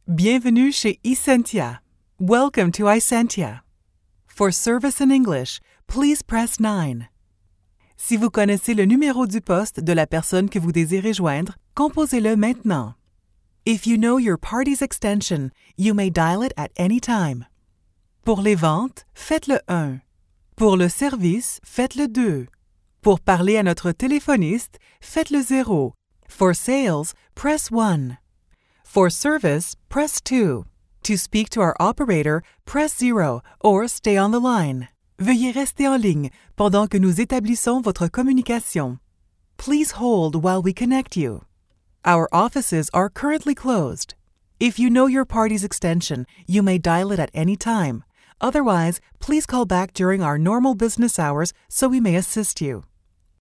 Bienvenue chez Essentia. Welcome to Essentia. For service in English, please press 9. Si vous connaissez le numéro du poste de la personne que vous désirez joindre, composez-le maintenant. If you know your party's extension, you may dial it at any time. Pour les ventes, faites le 1. Pour le service, faites le 2. Pour parler à notre téléphoniste, faites le 0. For sales, press 1. For service, press 2. To speak to our operator, press 0 or stay on the line. Veuillez rester en ligne pendant que nous établissons votre communication. Please hold while we connect you. Our offices are currently closed. If you know your party's extension, you may dial it at any time. Otherwise, please call back during our normal business hours so we may assist you.